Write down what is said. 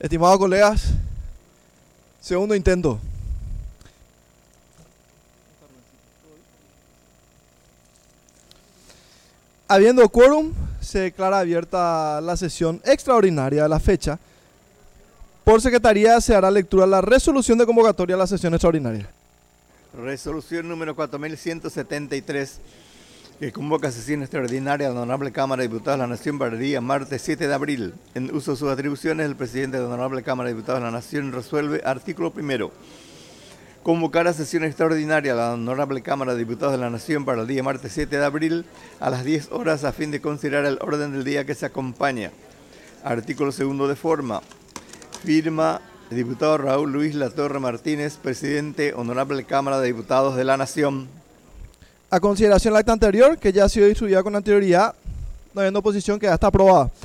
Estimados colegas, segundo intento. Habiendo quórum, se declara abierta la sesión extraordinaria de la fecha. Por secretaría se hará lectura de la resolución de convocatoria a la sesión extraordinaria. Resolución número 4173, que convoca sesión extraordinaria de la Honorable Cámara de Diputados de la Nación para el día martes 7 de abril. En uso de sus atribuciones, el presidente de la Honorable Cámara de Diputados de la Nación resuelve, artículo primero, convocar a sesión extraordinaria a la Honorable Cámara de Diputados de la Nación para el día martes 7 de abril a las 10 horas a fin de considerar el orden del día que se acompaña. Artículo segundo de forma. Firma el diputado Raúl Luis Latorre Martínez, presidente, Honorable Cámara de Diputados de la Nación. A consideración del acta anterior, que ya ha sido distribuida con anterioridad, no habiendo oposición, queda está aprobada.